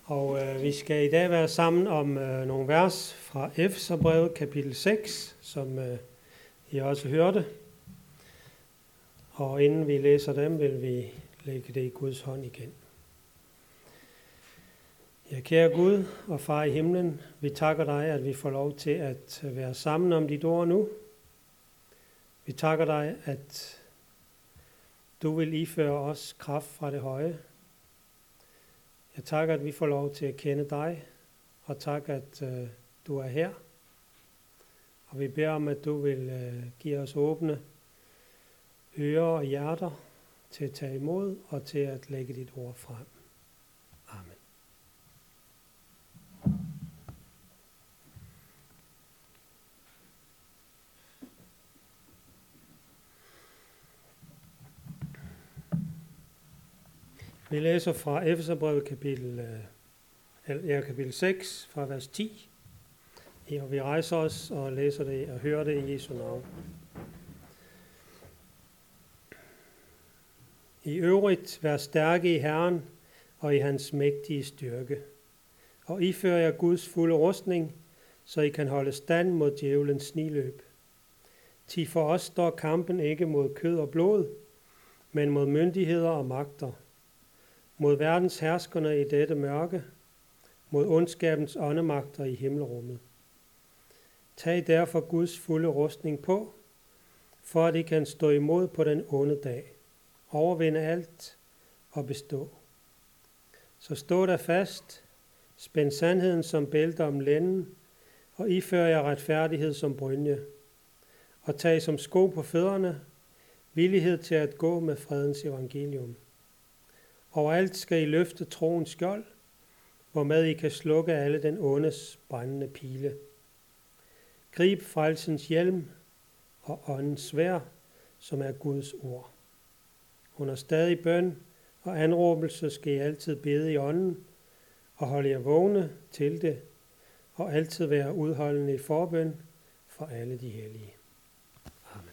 Og vi skal i dag være sammen om nogle vers fra Efeserbrevet kapitel 6, som I også hørte. Og inden vi læser dem, vil vi lægge det i Guds hånd igen. Ja, kære Gud og Far i himlen, vi takker dig, at vi får lov til at være sammen om dit ord nu. Vi takker dig, at du vil iføre os kraft fra det høje. Jeg takker, at vi får lov til at kende dig, og tak, at du er her. Og vi beder om, at du vil give os åbne ører og hjerter til at tage imod og til at lægge dit ord frem. Amen. Vi læser fra Efeserbrevet kapitel 6, fra vers 10. Og vi rejser os og læser det og hører det i Jesu navn. I øvrigt vær stærke i Herren og i hans mægtige styrke. Og ifør jer Guds fulde rustning, så I kan holde stand mod djævelens sniløb. Til for os står kampen ikke mod kød og blod, men mod myndigheder og magter, mod verdens herskerne i dette mørke, mod ondskabens åndemagter i himmelrummet. Tag derfor Guds fulde rustning på, for at I kan stå imod på den onde dag, overvinde alt og bestå. Så stå der fast, spænd sandheden som bælte om lænden, og ifør jer retfærdighed som brynje, og tag som sko på fødderne, villighed til at gå med fredens evangelium. Overalt skal I løfte troens skjold, hvormed I kan slukke alle den ondes brændende pile. Grib frelsens hjelm og åndens sværd, som er Guds ord. Under stadig bøn og anråbelse skal I altid bede i ånden, og holde jer vågne til det, og altid være udholdende i forbøn for alle de hellige. Amen.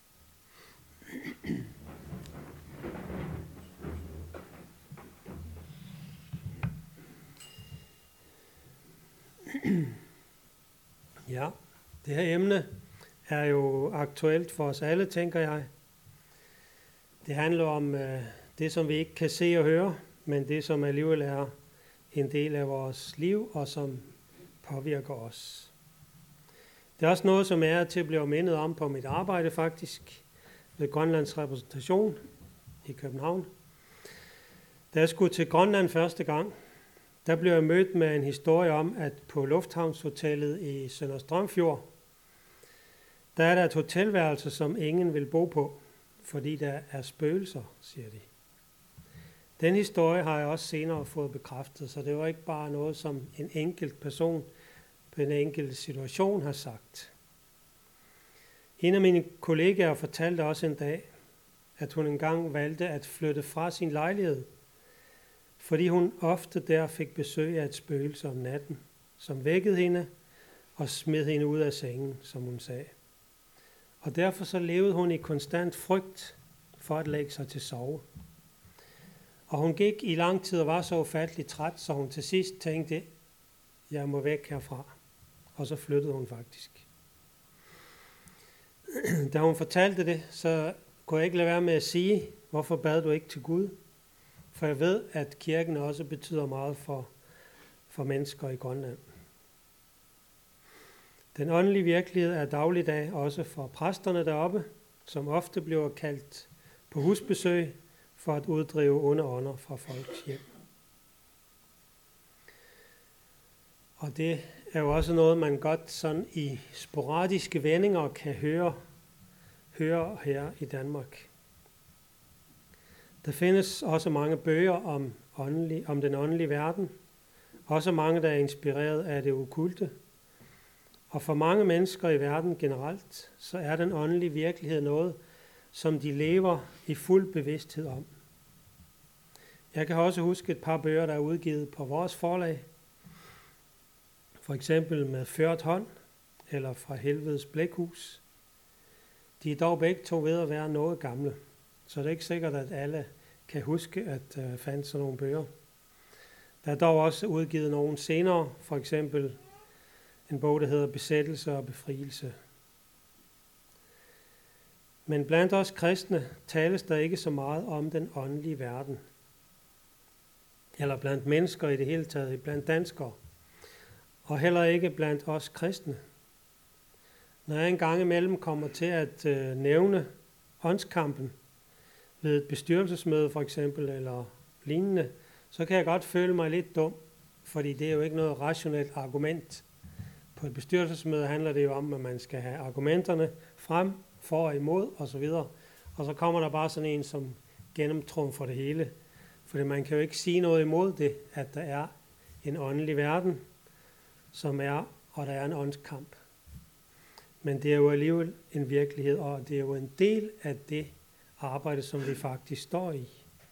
Ja, det her emne er jo aktuelt for os alle, tænker jeg. Det handler om det, som vi ikke kan se og høre, men det, som alligevel er en del af vores liv, og som påvirker os. Det er også noget, som jeg er til at blive mindet om på mit arbejde faktisk, ved Grønlands repræsentation i København. Da jeg skulle til Grønland første gang, der blev jeg mødt med en historie om, at på Lufthavnshotellet i Sønder Strømfjord, der er der et hotelværelse, som ingen vil bo på, fordi der er spøgelser, siger de. Den historie har jeg også senere fået bekræftet, så det var ikke bare noget, som en enkelt person på en enkelt situation har sagt. En af mine kollegaer fortalte også en dag, at hun engang valgte at flytte fra sin lejlighed, fordi hun ofte der fik besøg af et spøgelse om natten, som vækkede hende og smed hende ud af sengen, som hun sagde. Og derfor så levede hun i konstant frygt for at lægge sig til sove. Og hun gik i lang tid og var så ufattelig træt, så hun til sidst tænkte, jeg må væk herfra. Og så flyttede hun faktisk. Da hun fortalte det, så kunne jeg ikke lade være med at sige, hvorfor bad du ikke til Gud? For jeg ved, at kirken også betyder meget for mennesker i Grønland. Den åndelige virkelighed er dagligdag også for præsterne deroppe, som ofte bliver kaldt på husbesøg for at uddrive onde ånder fra folks hjem. Og det er jo også noget, man godt sådan i sporadiske vendinger kan høre her i Danmark. Der findes også mange bøger om den åndelige verden, også mange, der er inspireret af det okkulte. Og for mange mennesker i verden generelt, så er den åndelige virkelighed noget, som de lever i fuld bevidsthed om. Jeg kan også huske et par bøger, der er udgivet på vores forlag. For eksempel med Ført hånd, eller Fra helvedes blækhus. De er dog begge to ved at være noget gamle, så det er ikke sikkert, at alle kan huske, at fandt sådan nogle bøger. Der er dog også udgivet nogle senere, for eksempel en bog, der hedder Besættelse og Befrielse. Men blandt os kristne tales der ikke så meget om den åndelige verden. Eller blandt mennesker i det hele taget, blandt danskere. Og heller ikke blandt os kristne. Når jeg en gang imellem kommer til at nævne åndskampen ved et bestyrelsesmøde for eksempel, eller lignende, så kan jeg godt føle mig lidt dum, fordi det er jo ikke noget rationelt argument. På et bestyrelsesmøde handler det jo om, at man skal have argumenterne frem, for og imod osv. Og så kommer der bare sådan en, som gennemtrumfer det hele. Fordi man kan jo ikke sige noget imod det, at der er en åndelig verden, og der er en åndskamp. Men det er jo alligevel en virkelighed, og det er jo en del af det arbejde, som vi faktisk står i.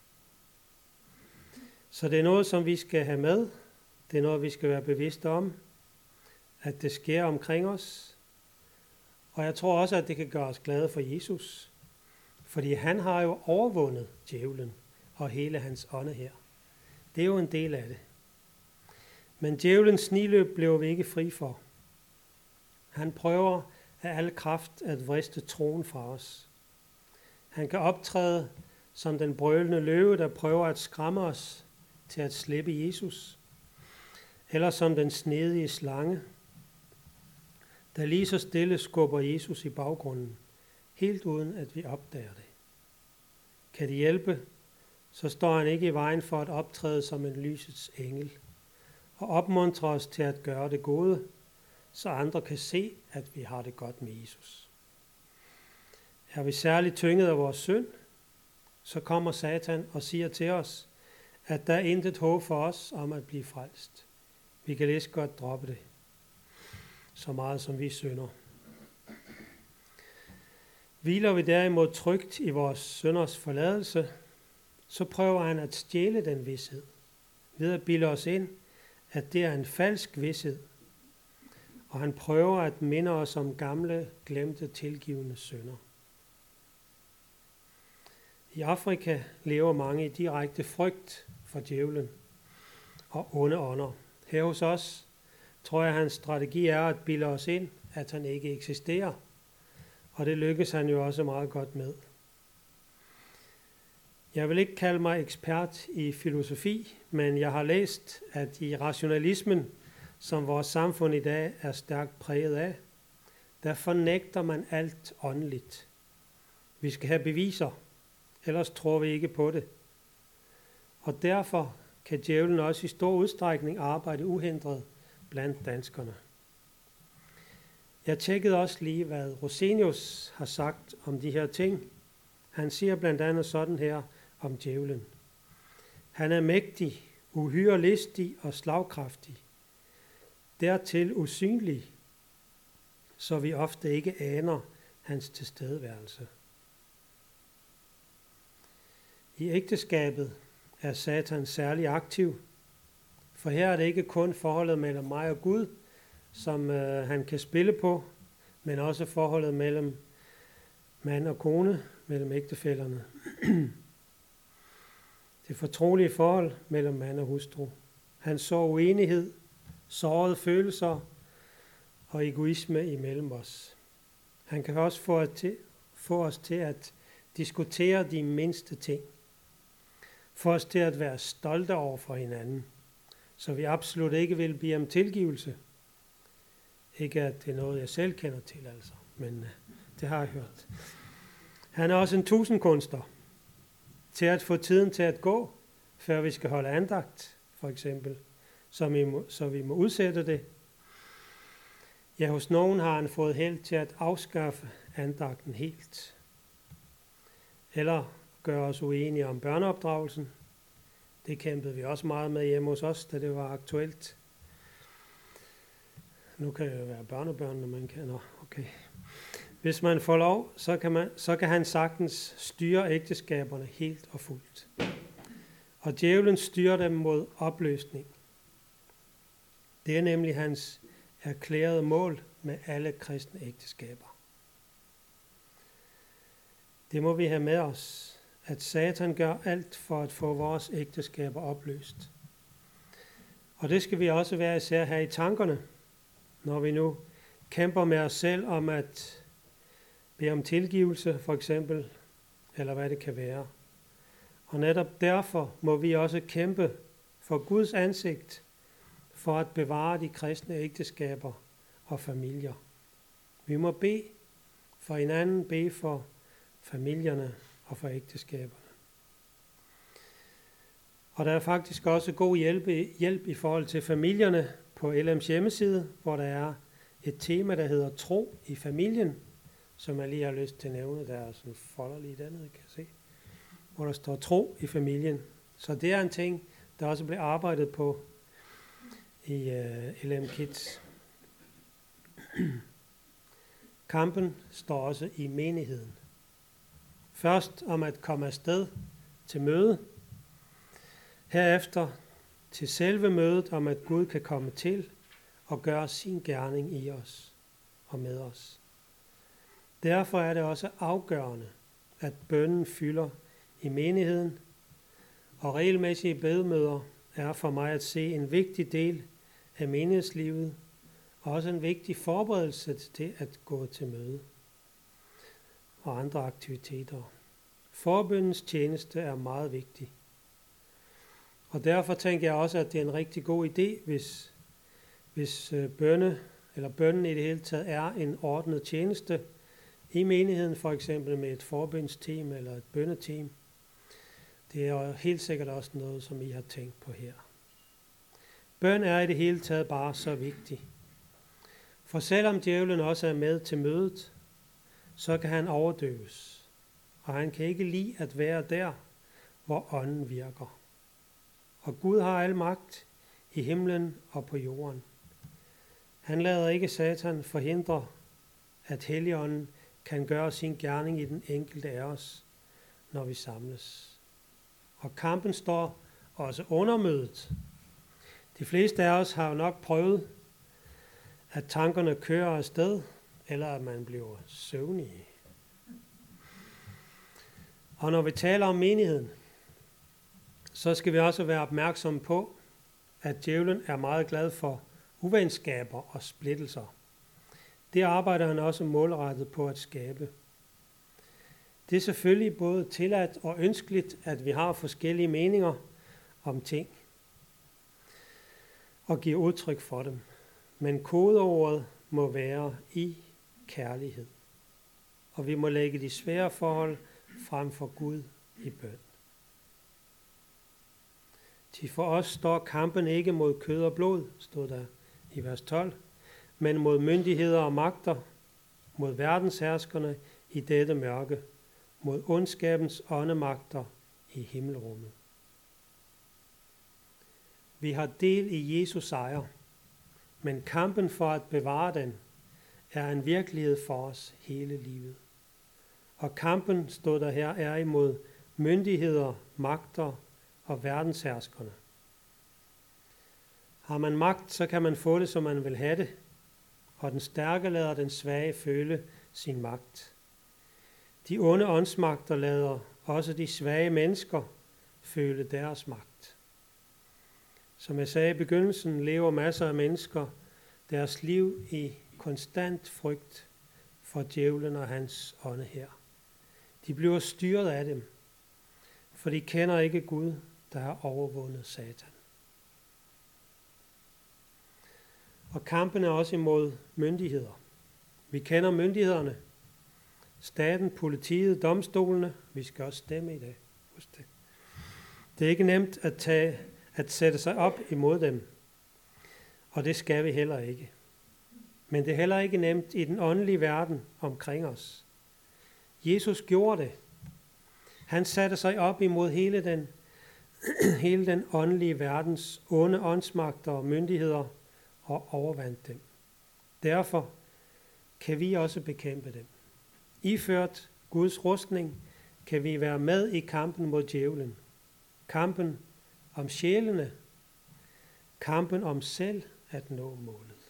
Så det er noget, som vi skal have med. Det er noget, vi skal være bevidste om, at det sker omkring os. Og jeg tror også, at det kan gøre os glade for Jesus. Fordi han har jo overvundet djævlen og hele hans ånde her. Det er jo en del af det. Men djævelens sniløb blev vi ikke fri for. Han prøver af al kraft at vriste troen fra os. Han kan optræde som den brølende løve, der prøver at skræmme os til at slippe Jesus. Eller som den snedige slange, der lige så stille skubber Jesus i baggrunden, helt uden at vi opdager det. Kan det hjælpe, så står han ikke i vejen for at optræde som en lysets engel, og opmuntre os til at gøre det gode, så andre kan se, at vi har det godt med Jesus. Er vi særligt tynget af vores synd, så kommer Satan og siger til os, at der er intet håb for os om at blive frelst. Vi kan lige så godt droppe det, så meget som vi synder. Hviler vi derimod trygt i vores synders forladelse, så prøver han at stjæle den vished, ved at bilde os ind, at det er en falsk vished, og han prøver at minde os om gamle, glemte, tilgivende synder. I Afrika lever mange i direkte frygt for djævlen og onde ånder. Her hos os tror jeg, at hans strategi er at bilde os ind, at han ikke eksisterer, og det lykkes han jo også meget godt med. Jeg vil ikke kalde mig ekspert i filosofi, men jeg har læst, at i rationalismen, som vores samfund i dag er stærkt præget af, der fornægter man alt åndeligt. Vi skal have beviser, ellers tror vi ikke på det. Og derfor kan djævlen også i stor udstrækning arbejde uhindret blandt danskerne. Jeg tjekkede også lige, hvad Rosenius har sagt om de her ting. Han siger blandt andet sådan her om djævlen. Han er mægtig, uhyre listig og slagkraftig. Dertil usynlig, så vi ofte ikke aner hans tilstedeværelse. I ægteskabet er Satan særlig aktiv, for her er det ikke kun forholdet mellem mig og Gud, som han kan spille på, men også forholdet mellem mand og kone, mellem ægtefællerne. Det fortrolige forhold mellem mand og hustru. Han så uenighed, sårede følelser og egoisme imellem os. Han kan også få os til at diskutere de mindste ting. Få os til at være stolte over for hinanden, så vi absolut ikke vil bede om tilgivelse. Ikke at det er noget, jeg selv kender til, altså, men det har jeg hørt. Han er også en tusindkunster til at få tiden til at gå, før vi skal holde andagt, for eksempel, så vi må udsætte det. Ja, hos nogen har han fået held til at afskaffe andagten helt. Eller gøre os uenige om børneopdragelsen. Det kæmpede vi også meget med hjemme hos os, da det var aktuelt. Nu kan det jo være børnebørn, når man kan. Okay. Hvis man får lov, så kan han sagtens styre ægteskaberne helt og fuldt. Og djævlen styrer dem mod opløsning. Det er nemlig hans erklærede mål med alle kristne ægteskaber. Det må vi have med os, at Satan gør alt for at få vores ægteskaber opløst. Og det skal vi også være især her i tankerne, når vi nu kæmper med os selv om at bede om tilgivelse, for eksempel, eller hvad det kan være. Og netop derfor må vi også kæmpe for Guds ansigt, for at bevare de kristne ægteskaber og familier. Vi må bede for hinanden, bede for familierne og for ægteskaberne. Og der er faktisk også god hjælp i forhold til familierne på LM's hjemmeside, hvor der er et tema, der hedder tro i familien, som jeg lige har lyst til at nævne. Der er sådan folder lige dernede, kan jeg se, hvor der står tro i familien. Så det er en ting, der også bliver arbejdet på i LM Kids. Kampen står også i menigheden. Først om at komme afsted til møde. Herefter til selve mødet om, at Gud kan komme til og gøre sin gerning i os og med os. Derfor er det også afgørende, at bønnen fylder i menigheden, og regelmæssige bedemøder er for mig at se en vigtig del af menighedslivet, og også en vigtig forberedelse til det at gå til møde og andre aktiviteter. Forbønnens tjeneste er meget vigtig. Og derfor tænker jeg også, at det er en rigtig god idé, hvis bønnen i det hele taget er en ordnet tjeneste i menigheden, for eksempel med et forbønsteam eller et bønneteam. Det er helt sikkert også noget, som I har tænkt på her. Bøn er i det hele taget bare så vigtig. For selvom djævlen også er med til mødet, så kan han overdøves, og han kan ikke lide at være der, hvor ånden virker. Og Gud har al magt i himlen og på jorden. Han lader ikke Satan forhindre, at Helligånden kan gøre sin gerning i den enkelte af os, når vi samles. Og kampen står også under mødet. De fleste af os har jo nok prøvet, at tankerne kører afsted, eller at man bliver søvnig. Og når vi taler om menigheden, så skal vi også være opmærksomme på, at djævlen er meget glad for uvenskaber og splittelser. Det arbejder han også målrettet på at skabe. Det er selvfølgelig både tilladt og ønskeligt, at vi har forskellige meninger om ting og giver udtryk for dem. Men kodeordet må være i kærlighed. Og vi må lægge de svære forhold frem for Gud i bøn. Til for os står kampen ikke mod kød og blod, stod der i vers 12, men mod myndigheder og magter, mod verdensherskerne i dette mørke, mod ondskabens åndemagter i himmelrummet. Vi har del i Jesus sejr, men kampen for at bevare den er en virkelighed for os hele livet. Og kampen, stod der her, er imod myndigheder, magter og verdensherskerne. Har man magt, så kan man få det, som man vil have det, og den stærke lader den svage føle sin magt. De onde åndsmagter lader også de svage mennesker føle deres magt. Som jeg sagde i begyndelsen, lever masser af mennesker deres liv i konstant frygt for djævlen og hans ånde her. De bliver styret af dem, for de kender ikke Gud, der har overvundet Satan. Og kampen er også imod myndigheder. Vi kender myndighederne. Staten, politiet, domstolene. Vi skal også stemme i dag. Husk det. Det er ikke nemt at sætte sig op imod dem. Og det skal vi heller ikke. Men det er heller ikke nemt i den åndelige verden omkring os. Jesus gjorde det. Han satte sig op imod hele den åndelige verdens onde åndsmagter og myndigheder og overvandt dem. Derfor kan vi også bekæmpe dem. Iført Guds rustning kan vi være med i kampen mod djævlen. Kampen om sjælene. Kampen om selv at nå målet.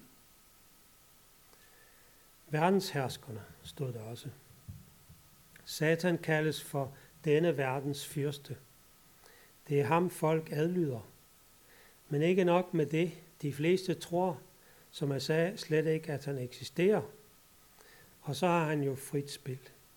Verdensherskerne stod der også. Satan kaldes for denne verdens fyrste. Det er ham folk adlyder. Men ikke nok med det. De fleste tror, som jeg sagde, slet ikke, at han eksisterer. Og så har han jo frit spil.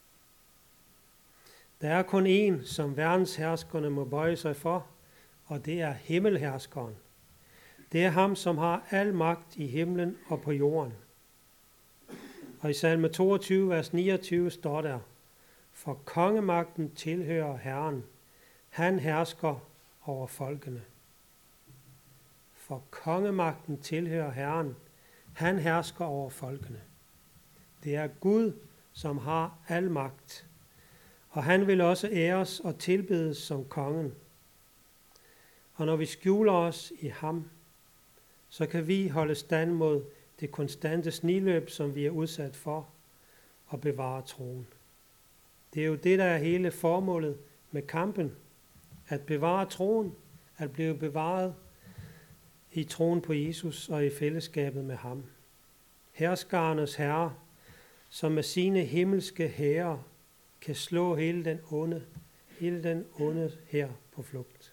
Der er kun én, som verdensherskerne må bøje sig for, og det er himmelherskeren. Det er ham, som har al magt i himlen og på jorden. Og i salme 22, vers 29 står der, for kongemagten tilhører Herren. Han hersker over folkene. For kongemagten tilhører Herren. Han hersker over folkene. Det er Gud, som har al magt. Og han vil også æres og tilbedes som kongen. Og når vi skjuler os i ham, så kan vi holde stand mod det konstante sniløb, som vi er udsat for, og bevare troen. Det er jo det, der er hele formålet med kampen. At bevare troen, at blive bevaret i troen på Jesus og i fællesskabet med ham. Herskernes herre, som med sine himmelske hære kan slå hele den onde her på flugt.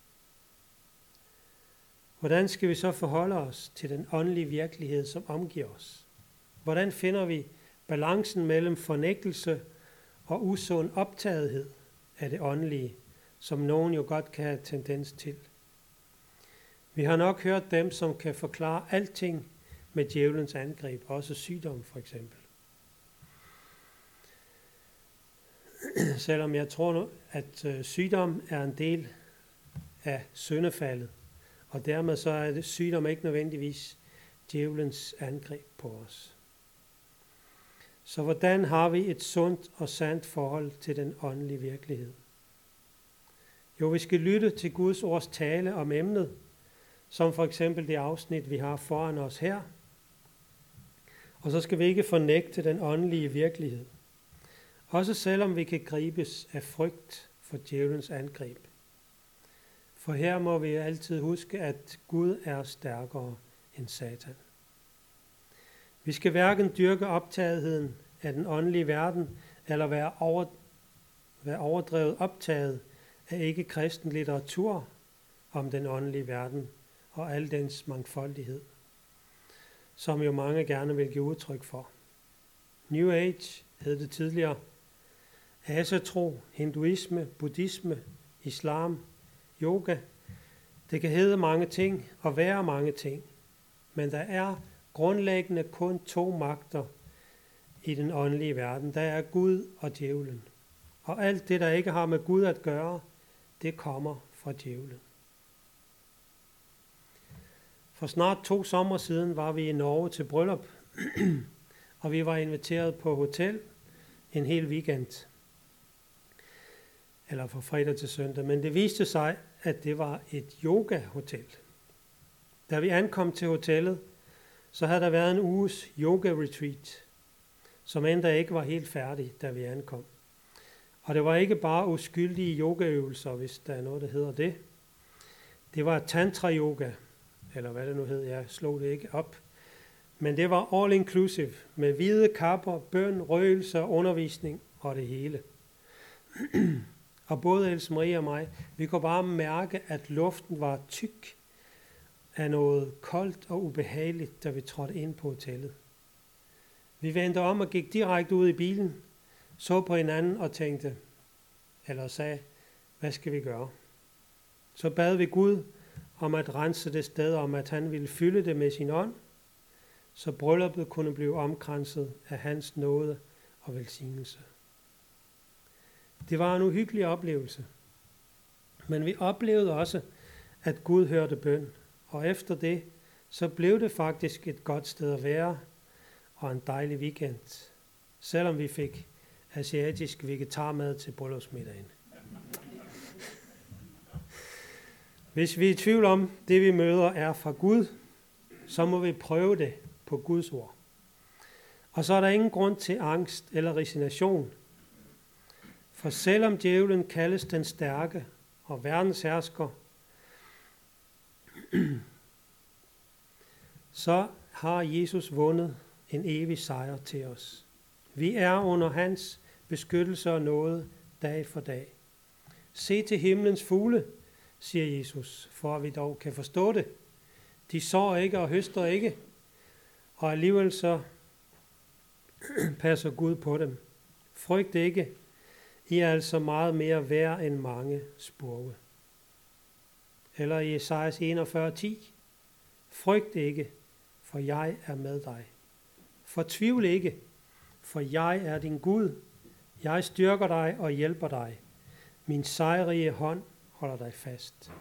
Hvordan skal vi så forholde os til den åndelige virkelighed, som omgiver os? Hvordan finder vi balancen mellem fornægtelse og usund optagethed af det åndelige, som nogen jo godt kan have tendens til? Vi har nok hørt dem, som kan forklare alting med djævelens angreb, også sygdom for eksempel. Selvom jeg tror, at sygdom er en del af syndefaldet, og dermed så er det sygdom ikke nødvendigvis djævelens angreb på os. Så hvordan har vi et sundt og sandt forhold til den åndelige virkelighed? Jo, vi skal lytte til Guds ords tale om emnet, som for eksempel det afsnit, vi har foran os her. Og så skal vi ikke fornægte den åndelige virkelighed. Også selvom vi kan gribes af frygt for djævelens angreb. For her må vi altid huske, at Gud er stærkere end Satan. Vi skal hverken dyrke optagetheden af den åndelige verden, eller være overdrevet optaget af ikke-kristen litteratur om den åndelige verden og al dens mangfoldighed, som jo mange gerne vil give udtryk for. New Age hed det tidligere. Asatro, hinduisme, buddhisme, islam, yoga. Det kan hedde mange ting og være mange ting, men der er grundlæggende kun 2 magter i den åndelige verden. Der er Gud og djævlen. Og alt det, der ikke har med Gud at gøre, det kommer fra djævlen. For snart 2 sommer siden var vi i Norge til bryllup, og vi var inviteret på hotel en hel weekend. Eller fra fredag til søndag. Men det viste sig, at det var et yoga-hotel. Da vi ankom til hotellet, så havde der været en uges yoga-retreat, som endda ikke var helt færdig, da vi ankom. Og det var ikke bare uskyldige yogaøvelser, hvis der er noget, der hedder det. Det var tantra-yoga, eller hvad det nu hed, jeg slog det ikke op. Men det var all inclusive, med hvide kapper, bøn, røgelse, undervisning og det hele. Og både Else Marie og mig, vi kunne bare mærke, at luften var tyk af noget koldt og ubehageligt, da vi trådte ind på hotellet. Vi vendte om og gik direkte ud i bilen, så på hinanden og tænkte, eller sagde, hvad skal vi gøre? Så bad vi Gud om at rense det sted, om at han ville fylde det med sin ånd, så brylluppet kunne blive omkranset af hans nåde og velsignelse. Det var en uhyggelig oplevelse, men vi oplevede også, at Gud hørte bøn, og efter det, så blev det faktisk et godt sted at være, og en dejlig weekend, selvom vi fik asiatisk vegetarmad til bryllupsmiddagen. Hvis vi er i tvivl om, det vi møder er fra Gud, så må vi prøve det på Guds ord. Og så er der ingen grund til angst eller resignation. For selvom djævlen kaldes den stærke og verdens hersker, så har Jesus vundet en evig sejr til os. Vi er under hans beskyttelse og nåde dag for dag. Se til himlens fugle. siger Jesus, for at vi dog kan forstå det. De sår ikke og høster ikke, og alligevel så passer Gud på dem. Frygt ikke, I er altså meget mere værd end mange spurve. Eller i Esajas 41:10. Frygt ikke, for jeg er med dig. Fortvivl ikke, for jeg er din Gud. Jeg styrker dig og hjælper dig. Min sejrige hånd holder dig fast.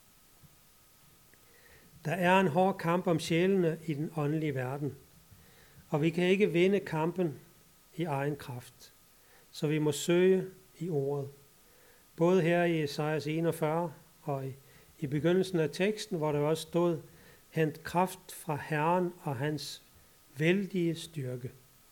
Der er en hård kamp om sjælene i den åndelige verden, og vi kan ikke vinde kampen i egen kraft. Så vi må søge i ordet. Både her i Esajas 41 og i begyndelsen af teksten, hvor der også stod, hent kraft fra Herren og hans vældige styrke.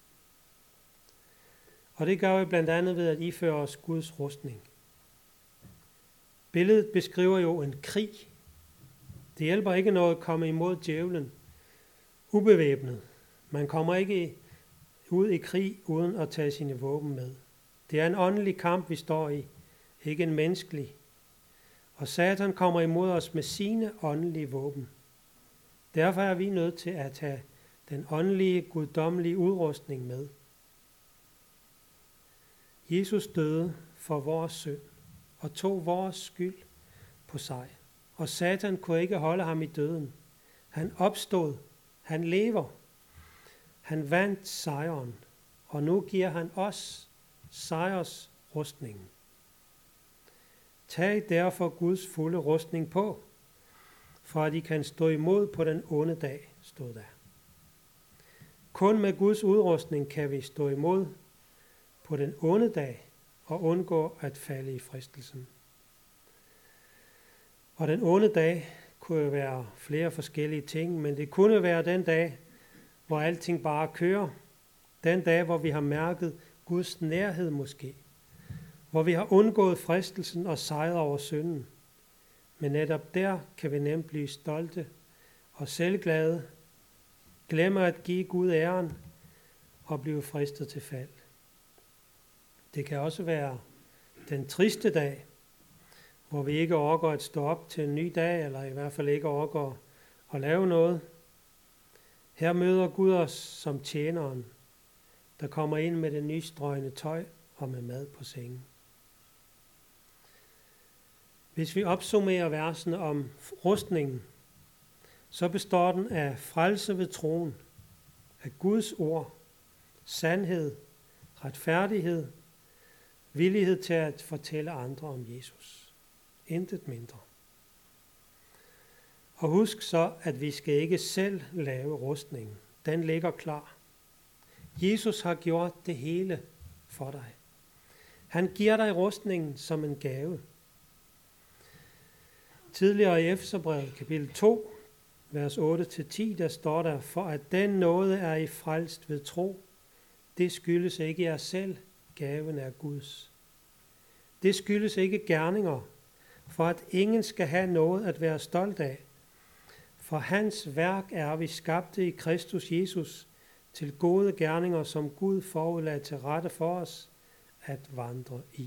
Og det gør vi blandt andet ved at iføre os Guds rustning. Billedet beskriver jo en krig. Det hjælper ikke noget at komme imod djævlen ubevæbnet. Man kommer ikke ud i krig uden at tage sine våben med. Det er en åndelig kamp, vi står i, ikke en menneskelig. Og Satan kommer imod os med sine åndelige våben. Derfor er vi nødt til at have den åndelige, guddommelige udrustning med. Jesus døde for vores synd og tog vores skyld på sig. Og Satan kunne ikke holde ham i døden. Han opstod. Han lever. Han vandt sejren. Og nu giver han os sejrsrustningen. Tag derfor Guds fulde rustning på, for at I kan stå imod på den onde dag, stod der. Kun med Guds udrustning kan vi stå imod på den onde dag og undgå at falde i fristelsen. Og den onde dag kunne jo være flere forskellige ting, men det kunne være den dag, hvor alting bare kører. Den dag, hvor vi har mærket Guds nærhed måske. Hvor vi har undgået fristelsen og sejret over synden. Men netop der kan vi nemt blive stolte og selvglade, glemme at give Gud æren og blive fristet til fald. Det kan også være den triste dag, hvor vi ikke orker at stå op til en ny dag, eller i hvert fald ikke orker at lave noget. Her møder Gud os som tjeneren, der kommer ind med det nystrøgne tøj og med mad på sengen. Hvis vi opsummerer versene om rustningen, så består den af frelse ved troen, af Guds ord, sandhed, retfærdighed, villighed til at fortælle andre om Jesus. Intet mindre. Og husk så, at vi skal ikke selv lave rustningen. Den ligger klar. Jesus har gjort det hele for dig. Han giver dig rustningen som en gave. Tidligere i Efeserbrevet kapitel 2, vers 8-10, der står der, for at den nåde er I frelst ved tro. Det skyldes ikke jer selv, gaven er Guds. Det skyldes ikke gerninger, for at ingen skal have noget at være stolt af. For hans værk er vi skabte i Kristus Jesus til gode gerninger, som Gud forudlagde til rette for os at vandre i.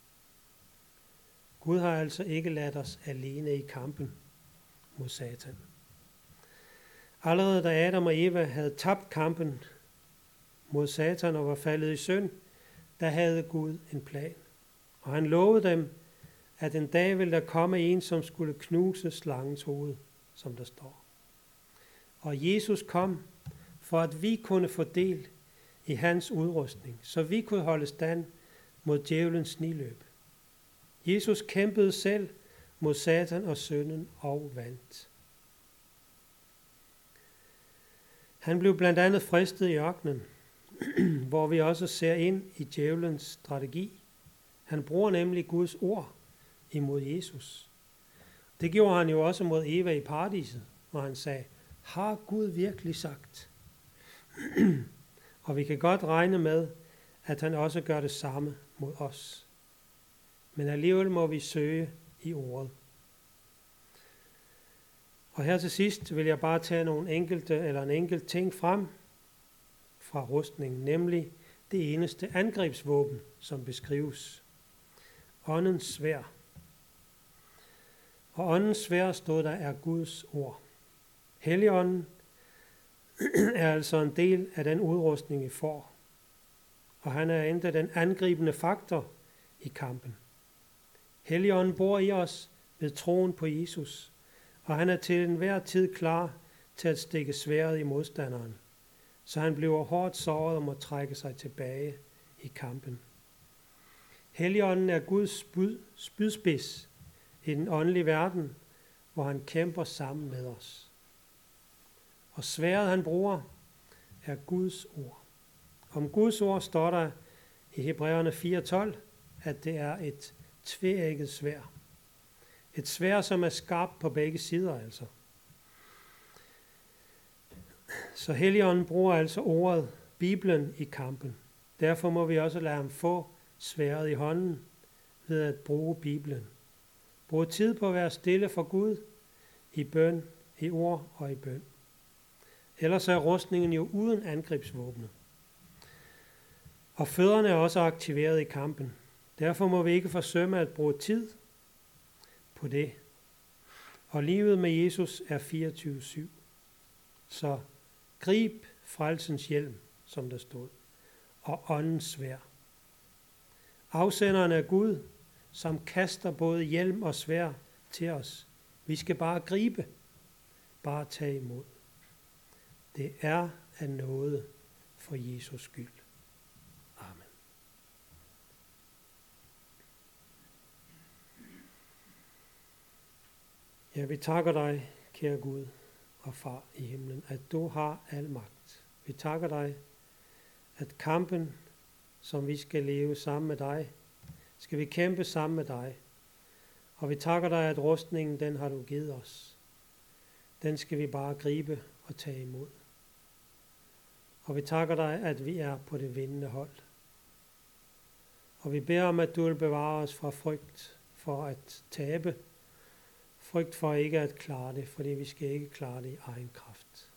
Gud har altså ikke ladt os alene i kampen mod Satan. Allerede da Adam og Eva havde tabt kampen mod Satan og var faldet i synd, der havde Gud en plan. Og han lovede dem, at en dag ville der komme en, som skulle knuse slangens hoved, som der står. Og Jesus kom, for at vi kunne få del i hans udrustning, så vi kunne holde stand mod djævelens sniløb. Jesus kæmpede selv mod Satan og synden og vandt. Han blev blandt andet fristet i ørkenen, hvor vi også ser ind i djævelens strategi. Han bruger nemlig Guds ord imod Jesus. Det gjorde han jo også mod Eva i paradiset, hvor han sagde, har Gud virkelig sagt? Og vi kan godt regne med, at han også gør det samme mod os. Men alligevel må vi søge i ordet. Og her til sidst vil jeg bare tage en enkelt ting frem fra rustningen, nemlig det eneste angrebsvåben, som beskrives. Åndens sværd. Og åndens sværd, stod der, er Guds ord. Helligånden er altså en del af den udrustning, vi får. Og han er endda den angribende faktor i kampen. Helligånden bor i os ved troen på Jesus, og han er til enhver tid klar til at stikke sværdet i modstanderen, så han bliver hårdt såret og må trække sig tilbage i kampen. Helligånden er Guds spydspids i den åndelige verden, hvor han kæmper sammen med os. Og sværdet han bruger er Guds ord. Om Guds ord står der i Hebræerne 4:12, at det er et tveægget sværd. Et sværd, som er skarpt på begge sider altså. Så Helligånden bruger altså ordet, Bibelen, i kampen. Derfor må vi også lade ham få sværdet i hånden ved at bruge Bibelen. Brug tid på at være stille for Gud i bøn, i ord og i bøn. Ellers er rustningen jo uden angrebsvåbne. Og fødderne er også aktiveret i kampen. Derfor må vi ikke forsømme at bruge tid på det. Og livet med Jesus er 24/7. Så grib frelsens hjelm, som der stod, og åndens sværd. Afsenderen er Gud, som kaster både hjelm og sværd til os. Vi skal bare gribe, bare tage imod. Det er af nåde for Jesus skyld. Amen. Ja, vi takker dig, kære Gud og Far i himlen, at du har al magt. Vi takker dig, at kampen, som vi skal leve sammen med dig, skal vi kæmpe sammen med dig. Og vi takker dig, at rustningen, den har du givet os. Den skal vi bare gribe og tage imod. Og vi takker dig, at vi er på det vindende hold. Og vi beder om, at du vil bevare os fra frygt for at tabe. Frygt for ikke at klare det, fordi vi skal ikke klare det i egen kraft.